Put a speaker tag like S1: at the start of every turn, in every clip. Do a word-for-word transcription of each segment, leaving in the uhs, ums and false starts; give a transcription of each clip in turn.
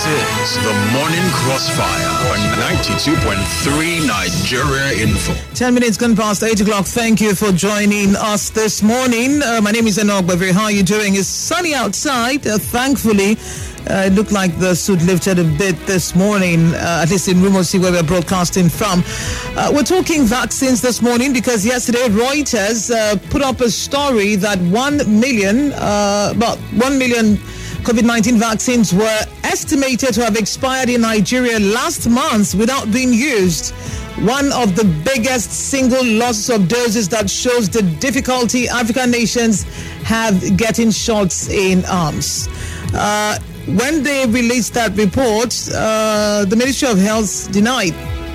S1: is the Morning Crossfire on ninety-two point three Nigeria Info.
S2: Ten minutes gone past eight o'clock. Thank you for joining us this morning. Uh, my name is Enoch Baviri. How are you doing? It's sunny outside. Uh, thankfully, uh, it looked like the suit lifted a bit this morning, uh, at least in Rumosi, where we're broadcasting from. Uh, we're talking vaccines this morning because yesterday Reuters uh, put up a story that one million, uh, about one million COVID nineteen vaccines were estimated to have expired in Nigeria last month without being used. One of the biggest single losses of doses that shows the difficulty African nations have getting shots in arms. Uh, when they released that report, uh, the Ministry of Health denied.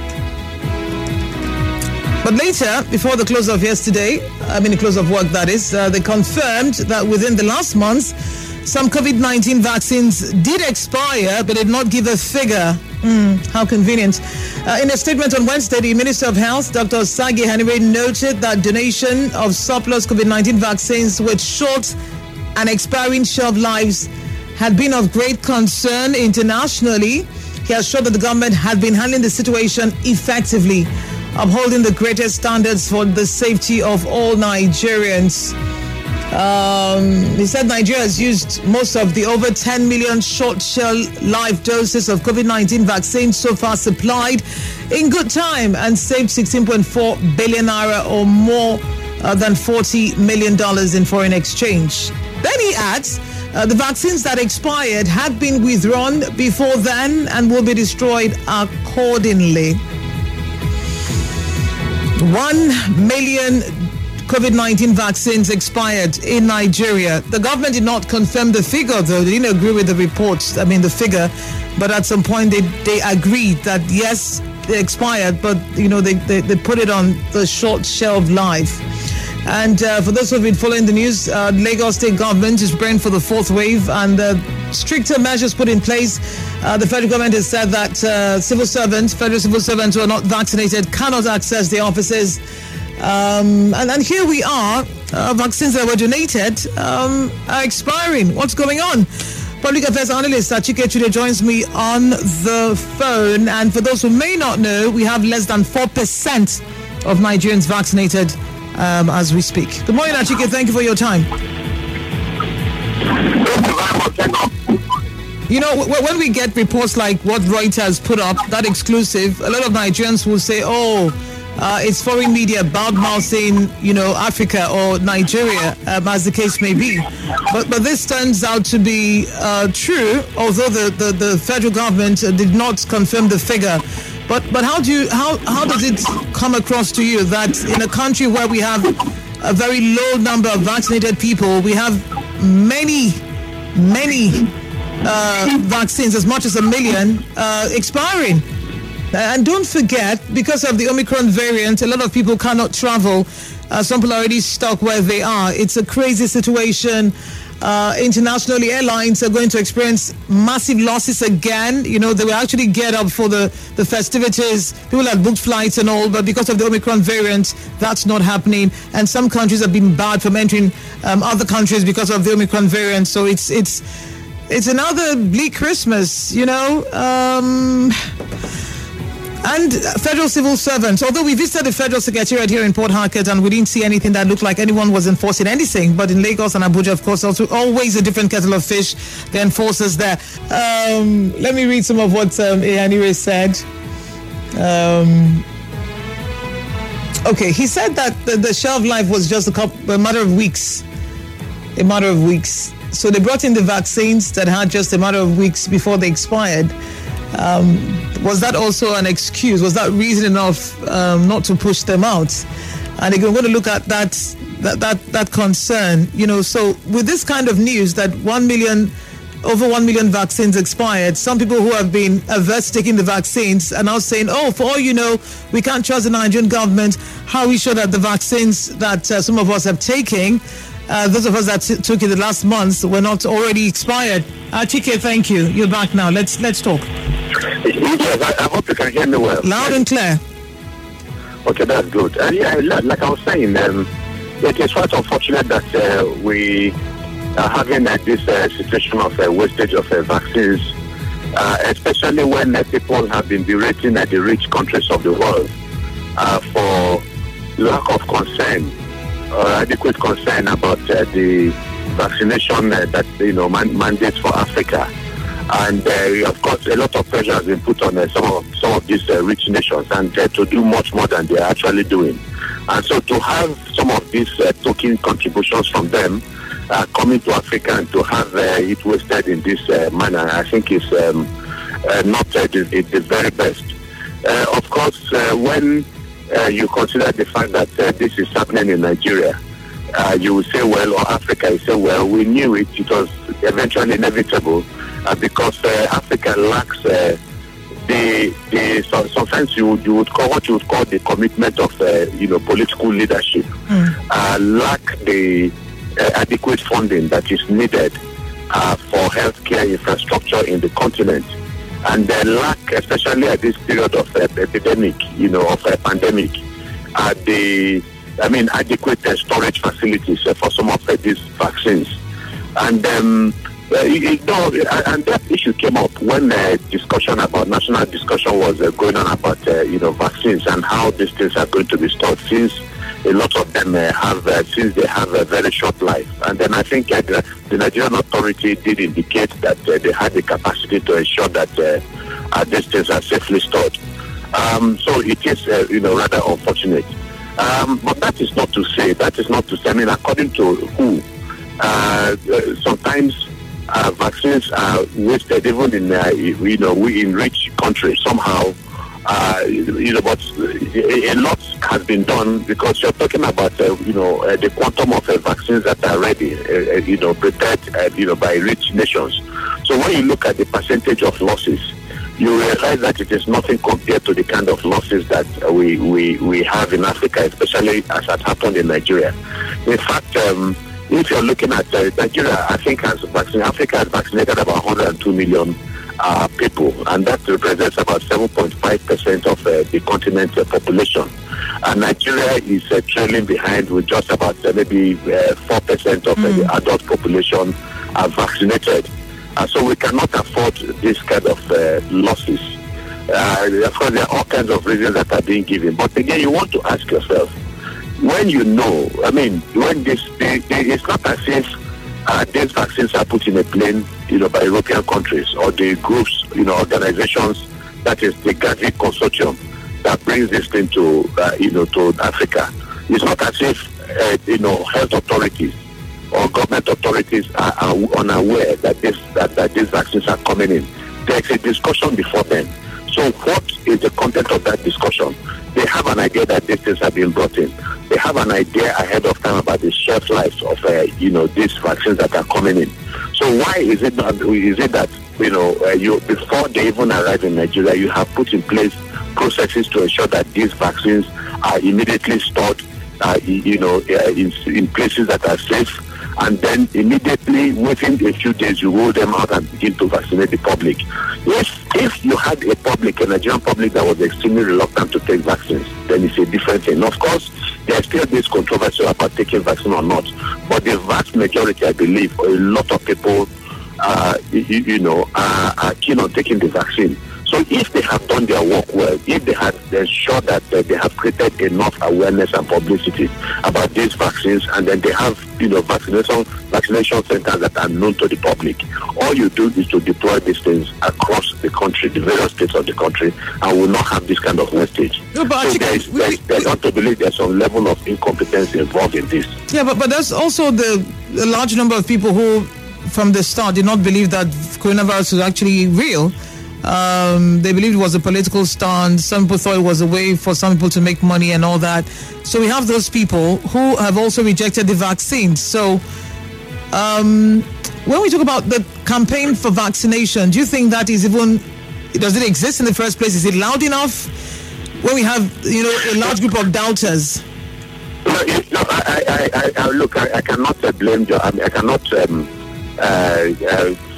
S2: But later, before the close of yesterday, I mean the close of work that is, uh, they confirmed that within the last month, some COVID nineteen vaccines did expire, but did not give a figure. Mm, how convenient. Uh, in a statement on Wednesday, the Minister of Health, Doctor Sagi Haniwe, noted that donation of surplus COVID nineteen vaccines with short and expiring shelf lives had been of great concern internationally. He assured that the government had been handling the situation effectively, upholding the greatest standards for the safety of all Nigerians. Um, he said Nigeria has used most of the over ten million short shelf life doses of COVID nineteen vaccines so far supplied in good time and saved sixteen point four billion naira or more uh, than forty million dollars in foreign exchange. Then he adds uh, the vaccines that expired had been withdrawn before then and will be destroyed accordingly. One million COVID nineteen vaccines expired in Nigeria. The government did not confirm the figure, though. They didn't agree with the reports, I mean the figure. But at some point, they, they agreed that, yes, they expired, but, you know, they, they, they put it on the short shelf life. And uh, for those who have been following the news, uh, Lagos State government is preparing for the fourth wave and uh, stricter measures put in place. Uh, the federal government has said that uh, civil servants, federal civil servants who are not vaccinated cannot access the offices. Um, and, and here we are, uh, vaccines that were donated um, are expiring. What's going on? Public Affairs Analyst Achike Chude joins me on the phone. And for those who may not know, we have less than four percent of Nigerians vaccinated um, as we speak. Good morning, Achike. Thank you for your time. You know, w- when we get reports like what Reuters put up, that exclusive, a lot of Nigerians will say, oh, Uh, it's foreign media bad-mouthing, you know, Africa or Nigeria, um, as the case may be. But but this turns out to be uh, true, although the, the, the federal government uh, did not confirm the figure. But but how do you how how does it come across to you that in a country where we have a very low number of vaccinated people, we have many many uh, vaccines, as much as a million, uh, expiring? And don't forget, because of the Omicron variant, a lot of people cannot travel. Uh, some people are already stuck where they are. It's a crazy situation. Uh, internationally, airlines are going to experience massive losses again. You know, they will actually get up for the, the festivities. People had booked flights and all, but because of the Omicron variant, that's not happening. And some countries have been barred from entering um, other countries because of the Omicron variant. So it's it's it's another bleak Christmas, you know. Um... And federal civil servants, although we visited the federal secretariat here in Port Harcourt and we didn't see anything that looked like anyone was enforcing anything, but in Lagos and Abuja, of course, also always a different kettle of fish, the enforcers there. Um, let me read some of what um, Haniwe said. Um, okay, he said that the, the shelf life was just a, couple, a matter of weeks, a matter of weeks. So they brought in the vaccines that had just a matter of weeks before they expired. Um, was that also an excuse? Was that reason enough um, not to push them out? And again, we're going to look at that, that that that concern. You know, so with this kind of news that one million, over one million vaccines expired, some people who have been averse to taking the vaccines are now saying, "Oh, for all you know, we can't trust the Nigerian government. How are we sure that the vaccines that uh, some of us have taken, uh, those of us that t- took it the last months, were not already expired?" Achike, thank you. You're back now. Let's let's talk.
S3: Yes, I, I hope you can hear me well.
S2: Loud and clear.
S3: Okay, that's good. Uh, yeah, like I was saying, um, it is quite unfortunate that uh, we are having uh, this uh, situation of uh, wastage of uh, vaccines uh, especially when uh, people have been berating at the rich countries of the world uh, for lack of concern or adequate concern about uh, the vaccination uh, that you know man- mandates for Africa. And uh, of course, a lot of pressure has been put on uh, some of some of these uh, rich nations, and uh, to do much more than they are actually doing. And so, to have some of these uh, token contributions from them uh, coming to Africa and to have uh, it wasted in this uh, manner, I think is um, uh, not uh, the, the very best. Uh, of course, uh, when uh, you consider the fact that uh, this is happening in Nigeria, uh, you will say, well, or Africa, you say, well, we knew it. It was eventually inevitable. Uh, because uh, Africa lacks uh, the the so, sometimes you would, you would call what you would call the commitment of uh, you know political leadership, mm. uh, lack the uh, adequate funding that is needed uh, for healthcare infrastructure in the continent, and they lack, especially at this period of uh, epidemic, you know, of a pandemic, uh, the I mean adequate uh, storage facilities uh, for some of uh, these vaccines, and. Um, Uh, you know, and that issue came up when uh, discussion about national discussion was uh, going on about uh, you know vaccines and how these things are going to be stored, since a lot of them uh, have uh, since they have a very short life. And then I think uh, the, the Nigerian authority did indicate that uh, they had the capacity to ensure that uh, uh, these things are safely stored. Um, so it is uh, you know rather unfortunate. Um, but that is not to say that is not to say. I mean, according to W H O, uh, uh, sometimes. Uh, vaccines are wasted even in uh, you know we in rich countries somehow. Uh, you know, but a, a lot has been done, because you're talking about uh, you know uh, the quantum of uh, vaccines that are ready, uh, you know, prepared, uh, you know, by rich nations. So when you look at the percentage of losses, you realize that it is nothing compared to the kind of losses that uh, we, we we have in Africa, especially as has happened in Nigeria. In fact. Um, If you're looking at uh, Nigeria, I think has vaccinated, Africa has vaccinated about one hundred two million uh, people, and that represents about seven point five percent of uh, the continent's uh, population. And Nigeria is uh, trailing behind with just about uh, maybe uh, four percent of mm. uh, the adult population are vaccinated. Uh, so we cannot afford this kind of uh, losses. Uh, of course, there are all kinds of reasons that are being given. But again, you want to ask yourself, when you know, I mean, when this, they, they, it's not as if uh, these vaccines are put in a plane, you know, by European countries or the groups, you know, organizations, that is the Gavi Consortium that brings this thing to, uh, you know, to Africa. It's not as if, uh, you know, health authorities or government authorities are, are unaware that this that, that these vaccines are coming in. There's a discussion before them. So what is the content of that discussion? They have an idea that these things are being brought in. They have an idea ahead of time about the shelf lives of, uh, you know, these vaccines that are coming in. So why is it not, is it that, you know, uh, you before they even arrive in Nigeria, you have put in place processes to ensure that these vaccines are immediately stored, uh, you know, uh, in, in places that are safe, and then immediately within a few days you roll them out and begin to vaccinate the public. If if you had a public, a Nigerian public that was extremely reluctant to take vaccines, then it's a different thing. Of course, there's still this controversy about taking vaccine or not, but the vast majority, I believe, a lot of people, uh, you, you know, are, are keen on taking the vaccine. So if they have done their work well, if they have ensured that uh, they have created enough awareness and publicity about these vaccines, and then they have, you know, vaccination vaccination centers that are known to the public, all you do is to deploy these things across the country, the various states of the country, and will not have this kind of wastage. No, but so there is, there is, there's not to believe there's some level of incompetence involved in this.
S2: Yeah, but, but there's also the, the large number of people who, from the start, did not believe that coronavirus was actually real. Um, they believed it was a political stunt. Some people thought it was a way for some people to make money and all that. So we have those people who have also rejected the vaccine. So um, when we talk about the campaign for vaccination, do you think that is even, does it exist in the first place? Is it loud enough when we have, you know, a large group of doubters?
S3: No, no I, I, I, I look, I, I cannot uh, blame you. I, mean, I cannot um, uh, uh,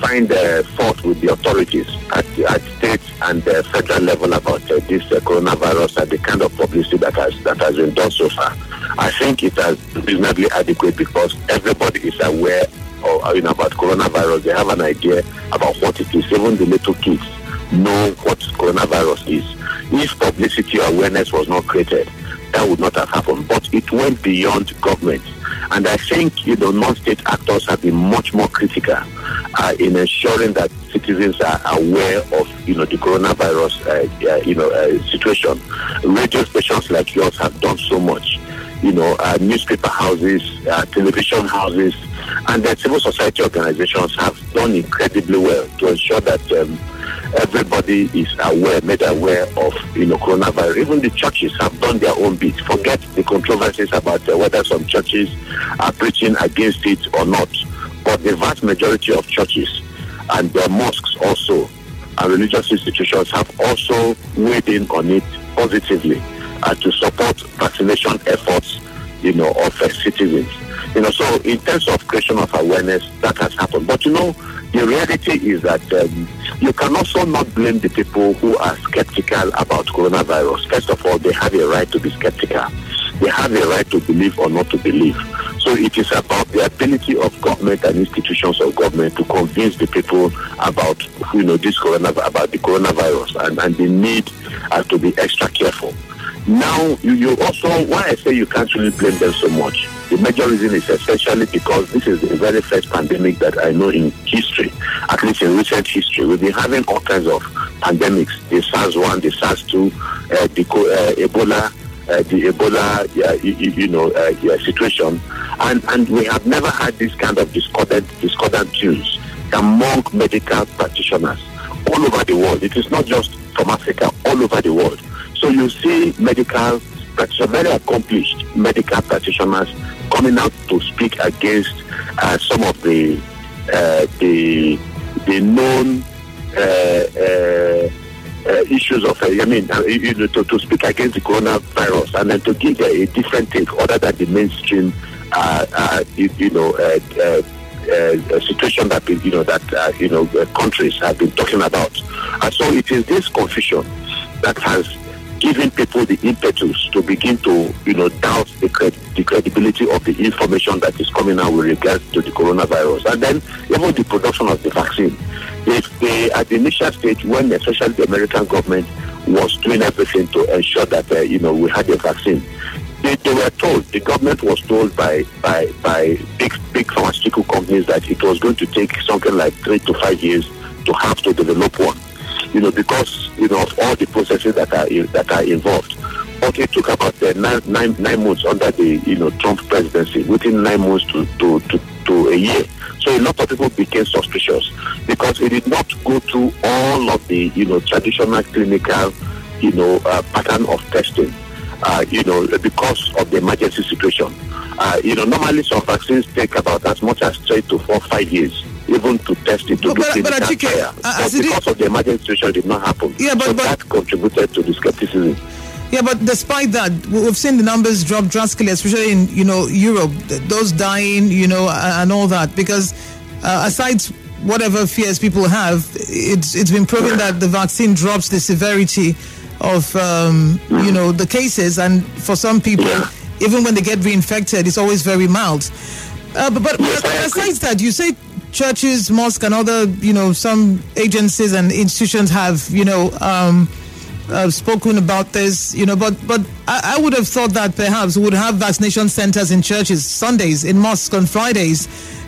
S3: find uh, fault with the authorities at, at state and uh, federal level about uh, this uh, coronavirus and the kind of publicity that has that has been done so far. I think it has reasonably adequate because everybody is aware of, you know, about coronavirus. They have an idea about what it is. Even the little kids know what coronavirus is. If publicity awareness was not created, that would not have happened. But it went beyond government. And I think, you know, non-state actors have been much more critical uh, in ensuring that citizens are aware of, you know, the coronavirus, uh, uh, you know, uh, situation. Radio stations like yours have done so much. You know, uh, newspaper houses, uh, television houses, and the civil society organizations have done incredibly well to ensure that um, everybody is aware, made aware of, you know, coronavirus. Even the churches have done their own bit. Forget the controversies about uh, whether some churches are preaching against it or not. But the vast majority of churches and their mosques also, and religious institutions have also weighed in on it positively uh, to support vaccination efforts, you know, of uh, citizens. You know, so in terms of creation of awareness, that has happened. But, you know, the reality is that um, you can also not blame the people who are skeptical about coronavirus. First of all, they have a right to be skeptical. They have a right to believe or not to believe. So it is about the ability of government and institutions of government to convince the people about, you know, this corona, about the coronavirus and, and the need uh, to be extra careful. Now, you, you also, why I say you can't really blame them so much, the major reason is essentially because this is the very first pandemic that I know in history, at least in recent history. We've been having all kinds of pandemics, the SARS one, the SARS two, uh, the uh, Ebola, uh, the Ebola, uh, you, you know, uh, yeah, situation, and, and we have never had this kind of discordant, discordant tunes among medical practitioners all over the world. It is not just from Africa, all over the world. So you see medical practitioners, very accomplished medical practitioners coming out to speak against uh, some of the uh, the the known uh, uh, uh, issues of, uh, I mean, uh, you know, to, to speak against the coronavirus and then to give uh, a different take other than the mainstream, uh, uh, you, you know, uh, uh, uh, situation that you know that uh, you know uh, countries have been talking about. And so it is this confusion that has giving people the impetus to begin to, you know, doubt the, cred- the credibility of the information that is coming out with regards to the coronavirus. And then even the production of the vaccine. If they, at the initial stage, when especially the American government was doing everything to ensure that, uh, you know, we had a vaccine, they, they were told, the government was told by, by, by big, big pharmaceutical companies that it was going to take something like three to five years to have to develop one. You know, because, you know, of all the processes that are that are involved. But it took about uh, nine, nine, nine months under the, you know, Trump presidency, within nine months to, to, to, to a year. So a lot of people became suspicious because it did not go through all of the, you know, traditional clinical, you know, uh, pattern of testing, uh, you know, because of the emergency situation. Uh, you know, normally some vaccines take about as much as three to four, five years. Even to test it, to
S2: but,
S3: do
S2: but,
S3: clinical
S2: but,
S3: trial.
S2: uh,
S3: But because of the emergency situation, it did not happen.
S2: Yeah, but,
S3: so
S2: but,
S3: that contributed to the skepticism.
S2: Yeah, but despite that, we've seen the numbers drop drastically, especially in, you know, Europe, those dying, you know, and all that. Because uh, aside whatever fears people have, it's it's been proven that the vaccine drops the severity of, um, mm. you know, the cases. And for some people, yeah. even when they get reinfected, it's always very mild. Uh, but but, yes, but besides that, you say churches, mosques, and other, you know, some agencies and institutions have, you know, um, uh, spoken about this, you know, but but I, I would have thought that perhaps we would have vaccination centers in churches Sundays, in mosques on Fridays,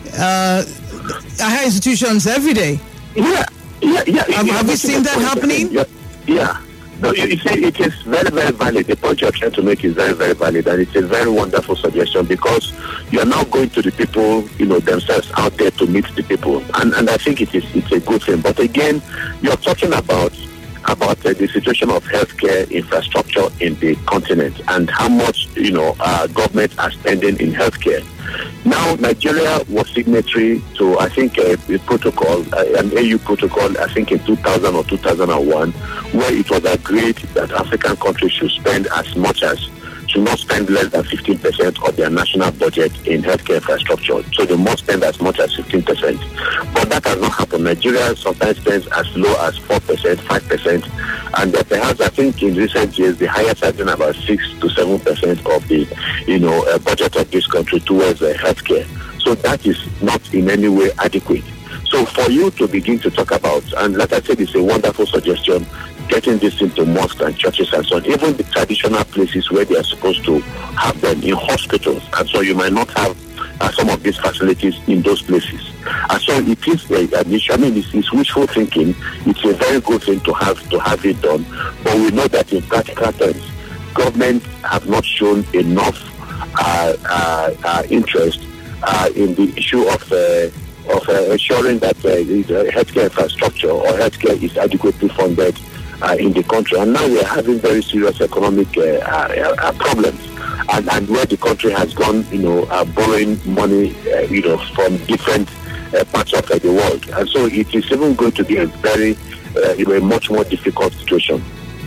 S2: uh, higher institutions every day.
S3: Yeah, yeah, yeah.
S2: Have, have you seen that happening?
S3: Yeah. yeah. No, you, you see, it is very, very valid. The point you're trying to make is very, very valid, and it's a very wonderful suggestion because you are now going to the people, you know, themselves out there to meet the people, and and I think it is it's a good thing. But again, you're talking about about uh, the situation of healthcare infrastructure in the continent and how much, you know, uh, government are spending in healthcare. Now, Nigeria was signatory to, I think, a, a protocol, uh, an A U protocol, I think in two thousand or two thousand one, where it was agreed that African countries should spend as much as, should not spend less than fifteen percent of their national budget in healthcare infrastructure. So they must spend as much as fifteen percent. But that has not happened. Nigeria sometimes spends as low as four percent, five percent. And uh, perhaps I think in recent years, the highest has been about six to seven percent of the, you know, uh, budget of this country towards uh, healthcare. So that is not in any way adequate. So for you to begin to talk about, and like I said, it's a wonderful suggestion, getting this into mosques and churches and so on, even the traditional places where they are supposed to have them, in hospitals, and so you might not have uh, some of these facilities in those places. And so it is uh, an issue. I mean, it's, it's wishful thinking. It's a very good thing to have to have it done, but we know that in practical terms, government have not shown enough uh, uh, uh, interest uh, in the issue of uh, of uh, ensuring that uh, the healthcare infrastructure or healthcare is adequately funded uh, in the country. And now we are having very serious economic uh, uh, uh, problems, and, and where the country has gone, you know, uh, borrowing money, uh, you know, from different uh, parts of uh, the world. And so it is even going to be a very, uh, you know, a much more difficult situation.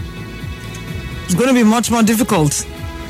S2: It's going to be much more difficult.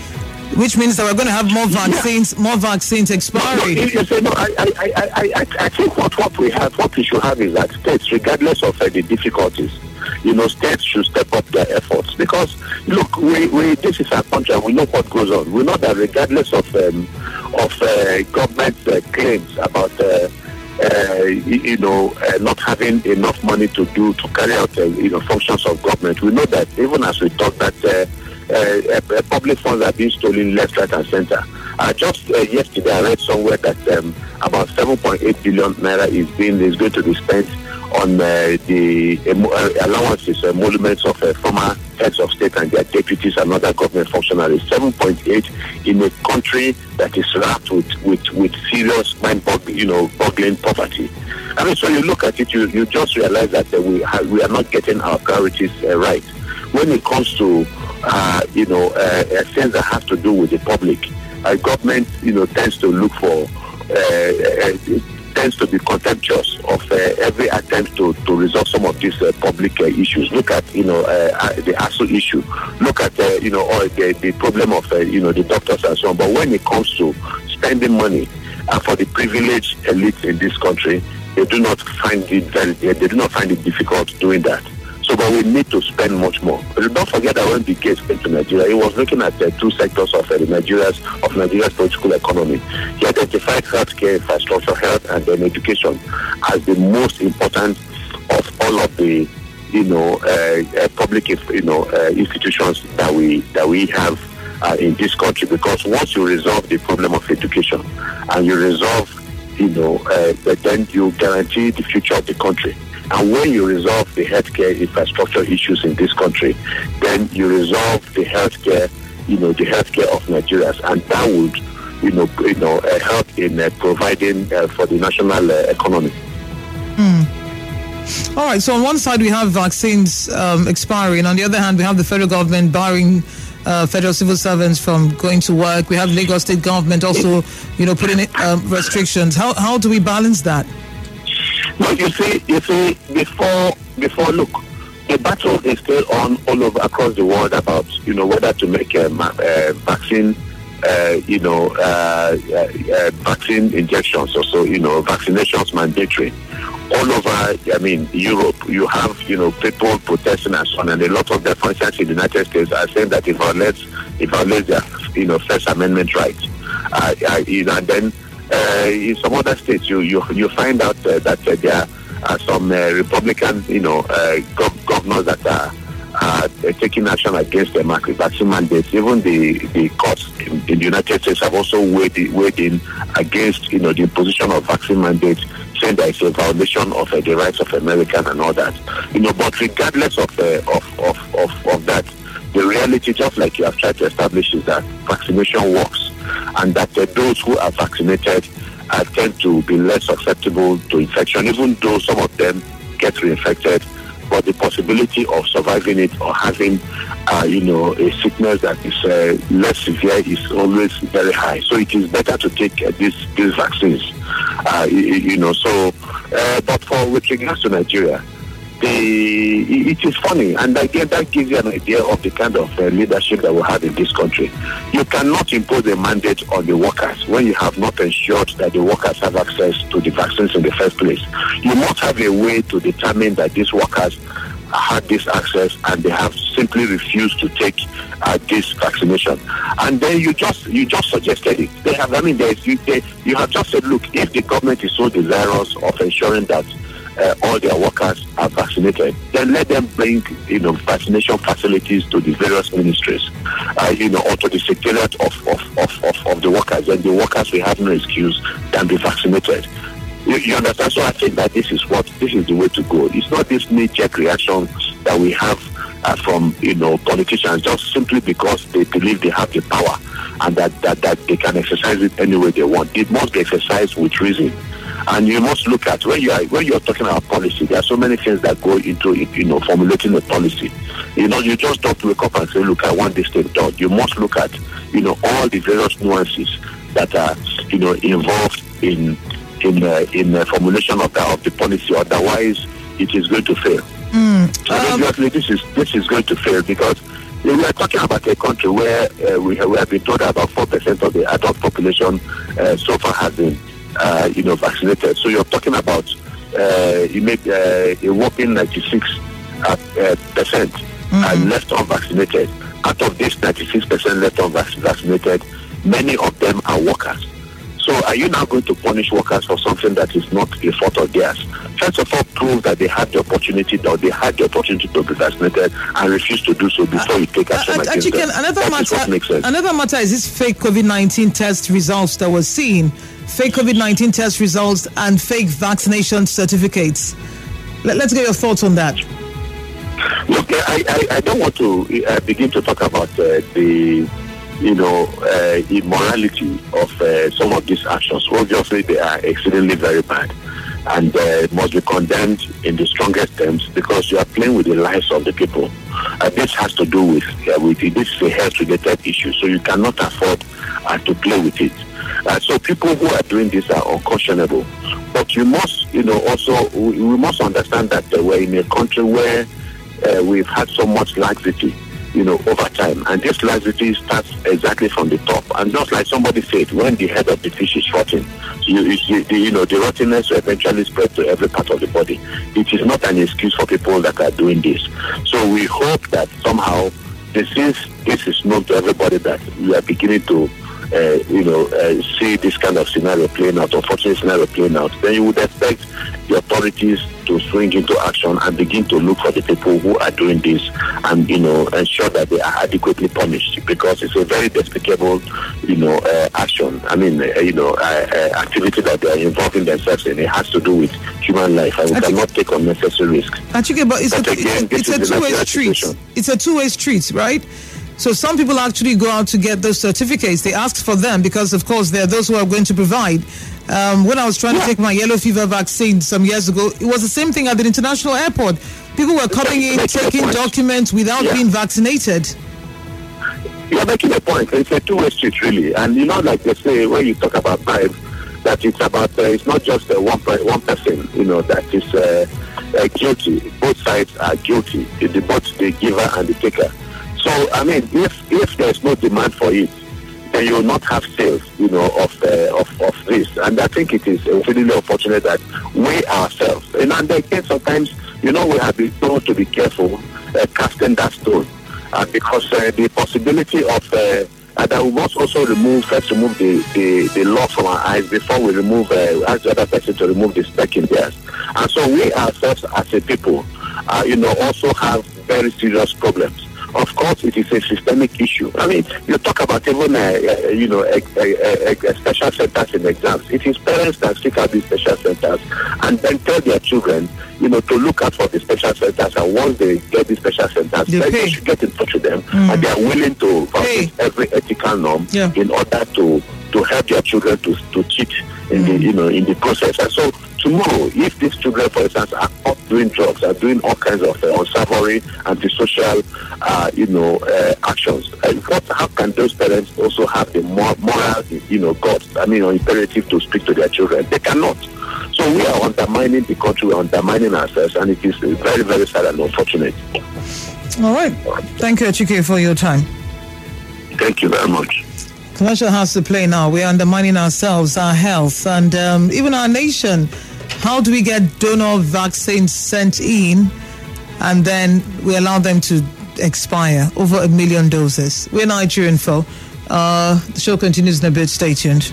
S2: Which means that we're going to have more vaccines, yeah. more vaccines expiring.
S3: No, no, no, I, I, I, I, I think what, what we have, what we should have is that states, regardless of uh, the difficulties, you know, states should step up their efforts. Because, look, we, we this is our country, and we know what goes on. We know that regardless of um, of uh, government uh, claims about, uh, uh, you know, uh, not having enough money to do to carry out, uh, you know, functions of government, we know that even as we talk that. Uh, Uh, uh, public funds are being stolen left, right, and center. Uh, just uh, yesterday, I read somewhere that um, about seven point eight billion naira is being is going to be spent on uh, the uh, allowances, uh, emoluments of uh, former heads of state and their deputies and other government functionaries. seven point eight in a country that is wrapped with with with serious mind-boggling, you know, boggling poverty. I mean, so you look at it, you you just realize that uh, we have, we are not getting our priorities uh, right when it comes to. Uh, you know, uh, things that have to do with the public. Uh, government, you know, tends to look for, uh, uh, tends to be contemptuous of uh, every attempt to, to resolve some of these uh, public uh, issues. Look at, you know, uh, the A S U issue. Look at, uh, you know, all the, the problem of, uh, you know, the doctors and so on. But when it comes to spending money uh, for the privileged elites in this country, they do not find it very, they do not find it difficult doing that. So, but we need to spend much more. But don't forget that when Bill Gates came to Nigeria, he was looking at the two sectors of uh, Nigeria's of Nigeria's political economy. He identified healthcare, infrastructure, health, and then education as the most important of all of the, you know, uh, uh, public, you know, uh, institutions that we that we have uh, in this country. Because once you resolve the problem of education and you resolve, you know, uh, then you guarantee the future of the country. And when you resolve the healthcare infrastructure issues in this country, then you resolve the healthcare, you know, the healthcare of Nigerians, and that would, you know, you know, uh, help in uh, providing uh, for the national uh, economy.
S2: Mm. All right. So on one side we have vaccines um, expiring, on the other hand we have the federal government barring uh, federal civil servants from going to work. We have Lagos State government also, you know, putting in, um, restrictions. How how do we balance that?
S3: No, you see, you see, before, before, look, the battle is still on all over across the world about, you know, whether to make a uh, vaccine, uh, you know, uh, uh, uh, vaccine injections or so, you know, vaccinations mandatory. All over, I mean, Europe, you have, you know, people protesting and so on, and a lot of them, for instance, in the United States, are saying that it violates, it violates their, you know, First Amendment rights. Uh, uh, you know, and then, Uh, in some other states, you you, you find out uh, that uh, there are some uh, Republican, you know, uh, gov- governors that are uh, taking action against the vaccine mandates. Even the, the courts in, in the United States have also weighed, weighed in against, you know, the imposition of vaccine mandates, saying that it's a violation of uh, the rights of Americans and all that. You know, but regardless of uh, of, of, of of that, the reality, just like you have tried to establish, is that vaccination works. And that uh, those who are vaccinated uh, tend to be less susceptible to infection, even though some of them get reinfected. But the possibility of surviving it or having, uh, you know, a sickness that is uh, less severe is always very high. So it is better to take uh, these these vaccines, uh, you, you know. So, uh, but for with regards to Nigeria, the it is funny, and again that gives you an idea of the kind of uh, leadership that we have in this country. You cannot impose a mandate on the workers when you have not ensured that the workers have access to the vaccines in the first place. You must have a way to determine that these workers had this access and they have simply refused to take uh, this vaccination. And then you just you just suggested it. They have, I mean, there's, you, they, you have just said, look, if the government is so desirous of ensuring that uh, all their workers are vaccinated, then let them bring, you know, vaccination facilities to the various ministries, uh, you know, or to the secretariat of, of, of, of, of the workers. And the workers will have no excuse than be vaccinated. You, you understand? So I think that this is what this is the way to go. It's not this knee-jerk reaction that we have uh, from, you know, politicians just simply because they believe they have the power and that, that, that they can exercise it any way they want. It must be exercised with reason. And you must look at when you are when you're talking about policy, there are so many things that go into it, you know, formulating a policy. You know, you just don't wake up and say, look, I want this thing done. You must look at, you know, all the various nuances that are, you know, involved in in uh, in the formulation of the of the policy. Otherwise, it is going to fail.
S2: Mm.
S3: So um, obviously, this is this is going to fail because we are talking about a country where uh, we, have, we have been told about four percent of the adult population uh, so far has been, uh, you know, vaccinated. So you're talking about uh, you make uh, a whopping ninety-six uh, uh, percent mm-hmm. are left unvaccinated. Out of this ninety-six percent left unvaccinated, many of them are workers. So are you now going to punish workers for something that is not a fault of theirs? First of all, prove that they had the opportunity, or they had the opportunity to be vaccinated and refuse to do so before uh, you take action
S2: uh,
S3: against
S2: actually,
S3: them.
S2: Another
S3: that
S2: matter,
S3: is what makes sense.
S2: Another matter is this fake COVID nineteen test results that we're seeing, fake COVID nineteen test results and fake vaccination certificates. Let, let's get your thoughts on that.
S3: Look, I, I, I don't want to uh, begin to talk about uh, the you know, uh, immorality of uh, some of these actions. Obviously, they are exceedingly very bad and uh, must be condemned in the strongest terms because you are playing with the lives of the people. Uh, this has to do with, uh, with this is a health-related issue, so you cannot afford uh, to play with it. Uh, so people who are doing this are unconscionable. But you must, you know, also, we, we must understand that uh, we're in a country where uh, we've had so much laxity, you know, over time. And this laxity starts exactly from the top. And just like somebody said, when the head of the fish is rotten, you, you, the, you know, the rottenness will eventually spread to every part of the body. It is not an excuse for people that are doing this. So we hope that somehow, this is, this is known to everybody that we are beginning to, uh, you know, uh, see this kind of scenario playing out, unfortunate scenario playing out. Then you would expect the authorities to swing into action and begin to look for the people who are doing this and, you know, ensure that they are adequately punished because it's a very despicable, you know, uh, action. I mean, uh, you know, uh, uh, activity that they are involving themselves in. It has to do with human life and we cannot take unnecessary risks.
S2: Achike, but it's
S3: but
S2: a,
S3: again,
S2: it's, it's a two-way street. Situation. It's a two-way street, right? So some people actually go out to get those certificates. They ask for them because, of course, there are those who are going to provide. Um, when I was trying yeah. to take my yellow fever vaccine some years ago, it was the same thing at the international airport. People were coming in, taking documents without yeah. being vaccinated.
S3: You're making a point. It's a two-way street, really. And, you know, like they say, when you talk about bribe, that it's about, uh, it's not just uh, one, one person, you know, that is uh, uh, guilty. Both sides are guilty, the, both the giver and the taker. So, I mean, if if there's no demand for it, then you will not have sales, you know, of uh, of, of this. And I think it is really unfortunate that we ourselves, and again, sometimes, you know, we have been told to be careful uh, casting that stone uh, because uh, the possibility of uh, uh, that we must also remove, first remove the, the, the law from our eyes before we remove, uh, ask the other person to remove the speck in theirs. And so we ourselves as a people, uh, you know, also have very serious problems. Of course, it is a systemic issue. I mean, you talk about even, uh, uh, you know, a, a, a, a special centers in exams. It is parents that seek out these special centers and then tell their children, you know, to look out for the special centers. And once they get the special centers, they, then they should get in touch with them. Mm. And they are willing to violate every ethical norm yeah. in order to to help their children to to cheat in the you know in the process. And so tomorrow, if these children, for instance, are caught doing drugs, are doing all kinds of uh, unsavory, antisocial, uh, you know, uh, actions, uh, what? How can those parents also have the mor- moral, you know, guts? I mean, or imperative to speak to their children? They cannot. So we are undermining the country, we are undermining ourselves, and it is very, very sad and unfortunate.
S2: All right. Thank you, Achike, for your time.
S3: Thank you very much.
S2: Commercial has to play now. We're undermining ourselves, our health, and um, even our nation. How do we get donor vaccines sent in and then we allow them to expire? Over a million doses. We're Nigeria Info. Uh, the show continues in a bit. Stay tuned.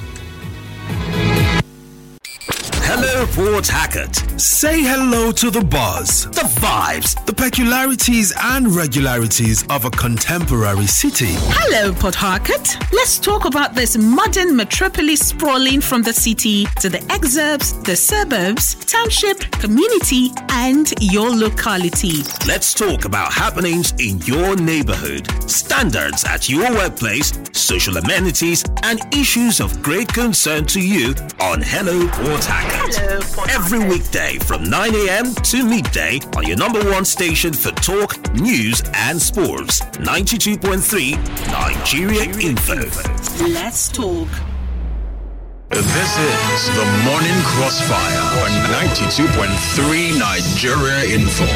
S4: Hello, Port Hackett. Say hello to the buzz, the vibes, the peculiarities and regularities of a contemporary city.
S5: Hello, Port Harcourt. Let's talk about this modern metropolis sprawling from the city to the exurbs, the suburbs, township, community, and your locality.
S4: Let's talk about happenings in your neighborhood, standards at your workplace, social amenities, and issues of great concern to you on Hello, Port Hackett.
S5: Hello, Port
S4: Every weekday from nine a.m. to midday on your number one station for talk, news, and sports. ninety-two point three Nigeria Info.
S5: Let's talk.
S1: This is the Morning Crossfire on ninety-two point three Nigeria Info.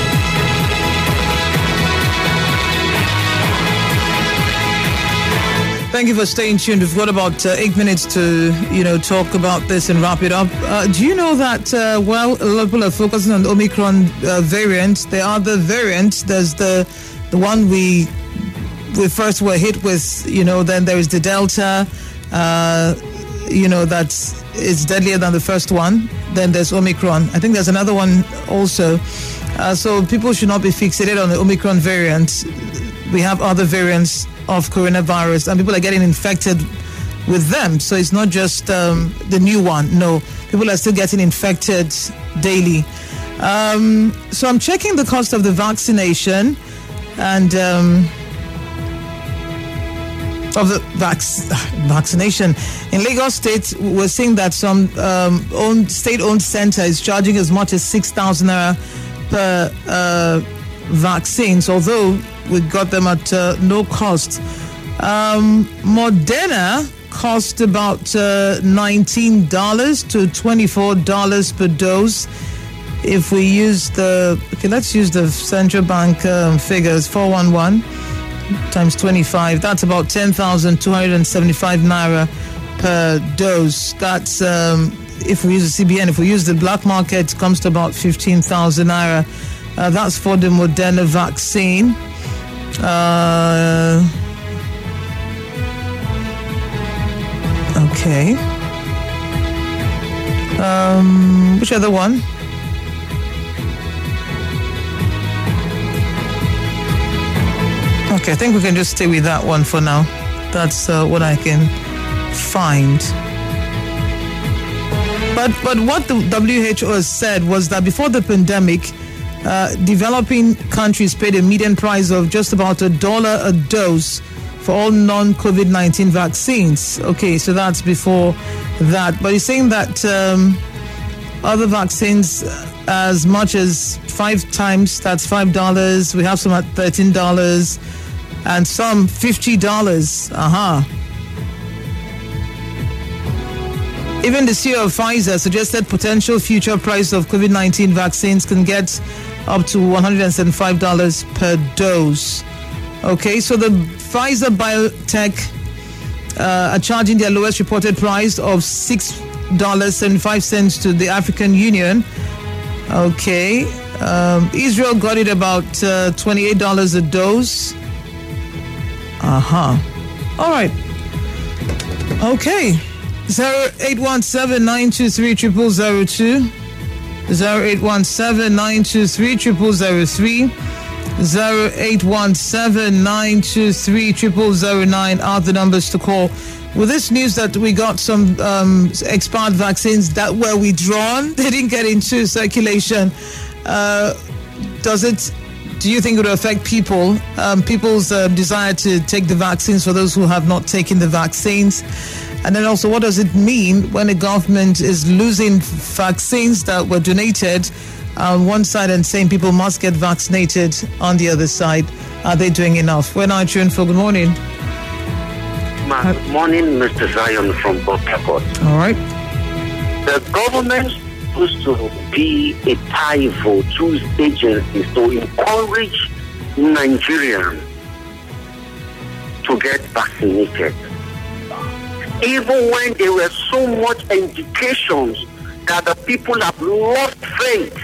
S2: Thank you for staying tuned. We've got about uh, eight minutes to, you know, talk about this and wrap it up. Uh, do you know that, uh, well, a lot of people are focusing on the Omicron uh, variant. There are the variants. There's the the one we we first were hit with, you know, then there is the Delta, uh, you know, that is deadlier than the first one. Then there's Omicron. I think there's another one also. Uh, so people should not be fixated on the Omicron variant. We have other variants of coronavirus and people are getting infected with them. So it's not just um, the new one. No, people are still getting infected daily. Um, so I'm checking the cost of the vaccination and um, of the vac- vaccination. In Lagos State, we're seeing that some um, owned, state-owned center is charging as much as six thousand naira per uh, vaccines, although we got them at uh, no cost. Um, Moderna cost about uh, nineteen dollars to twenty-four dollars per dose. If we use the, okay, let's use the central bank um, figures, four hundred eleven times twenty-five, that's about ten thousand two hundred seventy-five naira per dose. That's, um, if we use the C B N, if we use the black market, it comes to about fifteen thousand naira. Uh, that's for the Moderna vaccine. Uh, okay. Um, which other one? Okay, I think we can just stay with that one for now. That's uh, what I can find. But but what the W H O has said was that before the pandemic, Uh, developing countries paid a median price of just about a dollar a dose for all non-COVID nineteen vaccines. Okay, so that's before that. But he's saying that um, other vaccines as much as five times, that's five dollars. We have some at thirteen dollars and some fifty dollars. Aha. Uh-huh. Even the C E O of Pfizer suggested potential future price of COVID nineteen vaccines can get up to one hundred seventy-five dollars per dose. Okay, so the Pfizer BioNTech uh, are charging their lowest reported price of six dollars and seventy-five cents to the African Union. Okay, um, Israel got it about uh, twenty-eight dollars a dose. Uh-huh. All right. Okay. zero eight one seven nine two three zero zero zero two, zero eight one seven nine two three zero zero zero three, zero eight one seven nine two three zero zero zero nine are the numbers to call. With this news that we got some um, expired vaccines that were withdrawn, they didn't get into circulation. Uh, does it? Do you think it will affect people, um, people's uh, desire to take the vaccines for those who have not taken the vaccines? And then also, what does it mean when a government is losing vaccines that were donated on one side and saying people must get vaccinated on the other side? Are they doing enough? We're now tuned for good morning.
S3: Good morning, Mister Zion from Port Harcourt.
S2: All right.
S3: The government used to be a tie for choose agencies to encourage Nigerians to get vaccinated. Even when there were so much indications that the people have lost faith,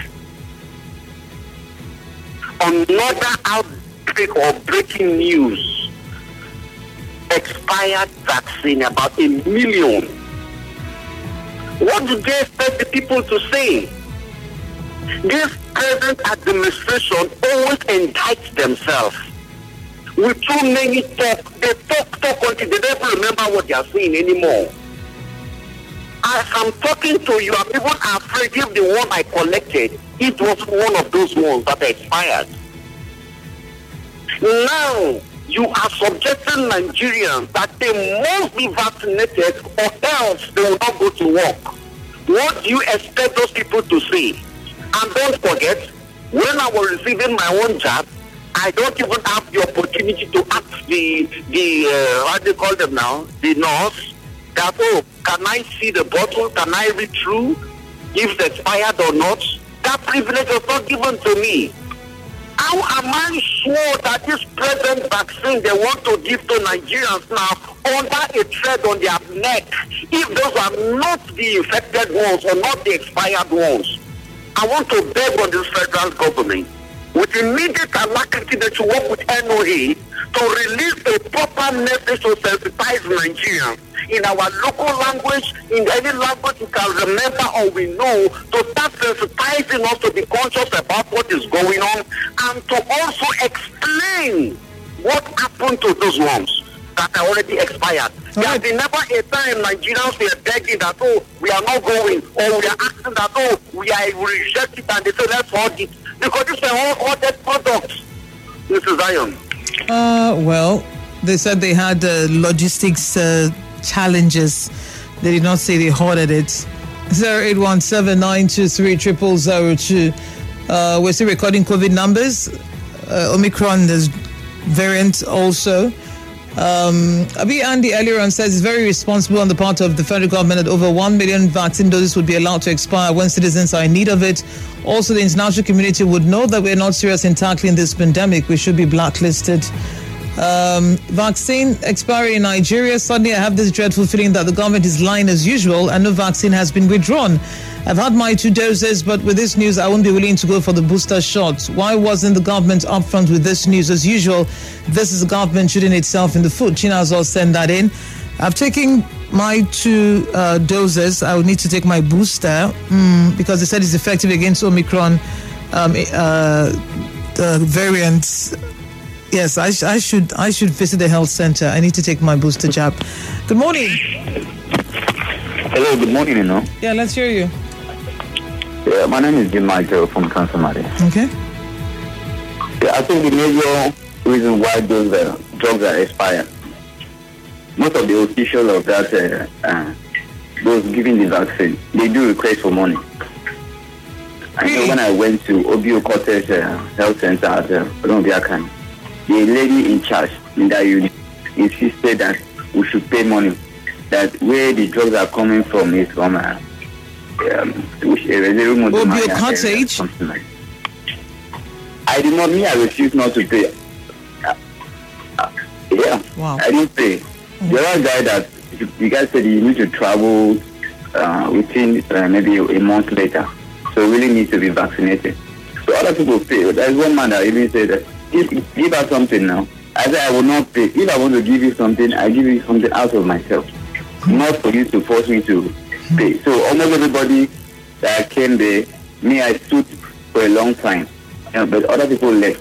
S3: another outbreak or breaking news, expired vaccine, about a million. What do they expect the people to say? This present administration always indicts themselves. With too many talk, they talk, talk until they don't remember what they are saying anymore. As I'm talking to you, I'm even afraid if the one I collected, it was one of those ones that expired. Now, you are subjecting Nigerians that they must be vaccinated or else they will not go to work. What do you expect those people to say? And don't forget, when I was receiving my own jab, I don't even have the opportunity to ask the, the uh, what do you call them now, the nurse, that, oh, can I see the bottle? Can I read through if it's expired or not? That privilege was not given to me. How am I sure that this present vaccine they want to give to Nigerians now under a thread on their neck, if those are not the infected ones or not the expired ones? I want to beg on this federal government, with immediate alacrity, that you work with N O A to release a proper message to sensitize Nigerians in our local language, in any language we can remember or we know, to start sensitizing us to be conscious about what is going on and to also explain what happened to those ones that are already expired. There has been never a time Nigerians were begging that, oh, we are not going, or we are asking that, oh, we are rejected, and they say, let's hold it. Because these are all ordered products, Mister Zion.
S2: Uh, well, they said they had uh, logistics uh, challenges. They did not say they hoarded it. zero eight one seven nine two three zero zero zero two. Uh, we're still recording COVID numbers. Uh, Omicron, there's variant also. Um, Abi Andy earlier on says it's very responsible on the part of the federal government that over one million vaccine doses would be allowed to expire when citizens are in need of it. Also, the international community would know that we're not serious in tackling this pandemic. We should be blacklisted. Um, vaccine expiry in Nigeria. Suddenly, I have this dreadful feeling that the government is lying as usual and no vaccine has been withdrawn. I've had my two doses, but with this news, I won't be willing to go for the booster shot. Why wasn't the government upfront with this news? As usual, this is the government shooting itself in the foot. China has all sent that in. I've taken my two uh, doses. I will need to take my booster mm, because they said it's effective against Omicron um, uh, the variants. Yes, I, sh- I should I should visit the health center. I need to take my booster jab. Good morning.
S6: Hello, good morning, you know.
S2: Yeah, let's hear you.
S6: Yeah, my name is Jim Michael from Kansamari.
S2: Okay.
S6: Yeah, I think the major reason why those uh, drugs are expired, most of the officials of that, uh, uh, those giving the vaccine, they do request for money. I know when I went to Obio Cortez uh, Health Center at uh, Olombiakan, the lady in charge in that unit insisted that we should pay money, that where the drugs are coming from is from uh, um,
S2: Obio Cottage.
S6: Like. I did not mean I refused not to pay. Uh, uh, yeah,
S2: wow.
S6: I didn't pay. Mm-hmm. The other guy that you guys said you need to travel uh, within uh, maybe a month later, so really need to be vaccinated. So other people pay. There's one man that even said that give, give us something now. I said I will not pay. If I want to give you something, I give you something out of myself, mm-hmm. not for you to force me to pay. So almost everybody that came there, me, I stood for a long time, yeah, but other people left.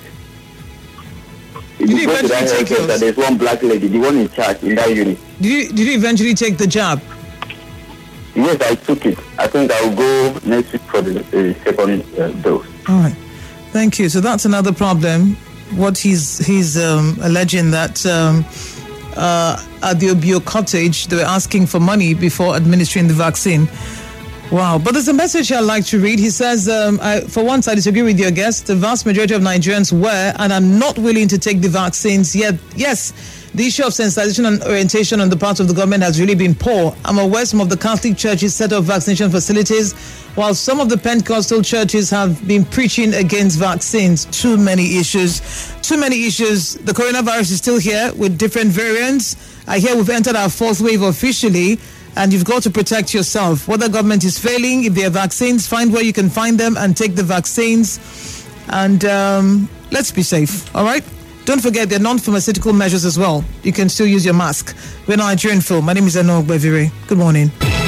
S2: Did you eventually take yours?
S6: That there's one black lady, the one in charge in that unit.
S2: Did you, did you eventually take the jab?
S6: Yes, I took it. I think I will go next week for the uh, second uh, dose.
S2: All right. Thank you. So that's another problem. What he's he's um, alleging that um, uh, at the Obio cottage. They were asking for money before administering the vaccine. Wow. But there's a message I'd like to read. He says, um, I, for once, I disagree with your guest. The vast majority of Nigerians were and are not willing to take the vaccines. Yet, yes, the issue of sensitization and orientation on the part of the government has really been poor. I'm aware some of the Catholic churches set up vaccination facilities, while some of the Pentecostal churches have been preaching against vaccines. Too many issues. Too many issues. The coronavirus is still here with different variants. I hear we've entered our fourth wave officially. And you've got to protect yourself. Whether government is failing, if there are vaccines, find where you can find them and take the vaccines. And um, let's be safe, all right? Don't forget, there are non-pharmaceutical measures as well. You can still use your mask. We're Nigerian Film. My name is Eno Ogbevire. Good morning.